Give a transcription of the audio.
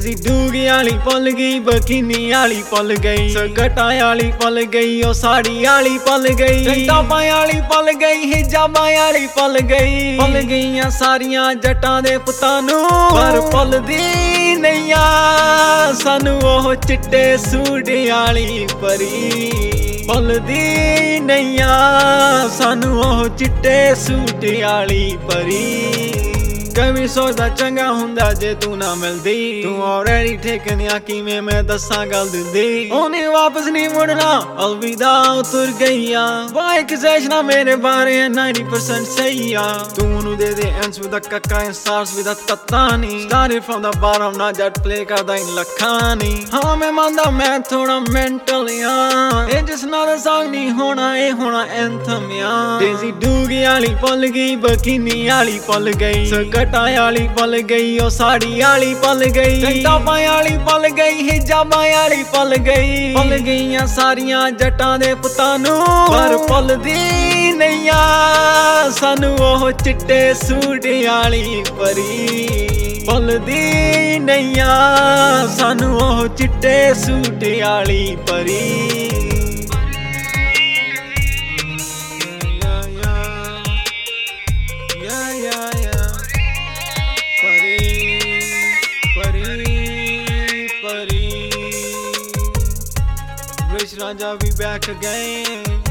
Daisy Dougie आली भुल गई, बकिनी आली भुल गई, सकटा आली भुल गई, ओ साड़ी आली भुल गई, टॉपां आली भुल गई, हिजाबां आली भुल गईयां सारियां जट्टां दे पुत्तां नूं, पर भुलदी नहीं आ सानू ओह चिट्टे सूट आली परी। भुलदी नहीं आ सानू ओह चिट्टे सूट आली परी। कभी सोचदा चंगा हुंदा जे तू ना मिलदी, तू ऑलरेडी ठेकनिया किवें मैं दस्सां गल दिंदी। ओने वापस नहीं मुड़ना, अलविदा उतर गईया, वाई किसेशना मेरे बारे 90% सही आ। तू ओनू दे दे ends with a कक्का and starts with a तत्तानी, started from the bottom ना जट प्ले करदा इन लखानी। हाँ मैं मानदा मैं थोड़ा मेंटल यां, ये जिस नाल सॉन्ग नहीं होना ये होना एंथम यां। डेज़ी डूगी आली भुल गई, बकिनी आली भुल गई, सकटा आली भुल गई, ओ साड़ी आली भुल गई, टॉपां आली भुल गई, हिजाबां आली भुल गईयां सारियां जट्टां दे पुत्तां नूं, पर भुलदी नहीं आ सानू ओह चिट्टे सूट आली परी। भुलदी नहीं आ सानू ओह चिट्टे सूट आली परी। Rich Raja, we back again.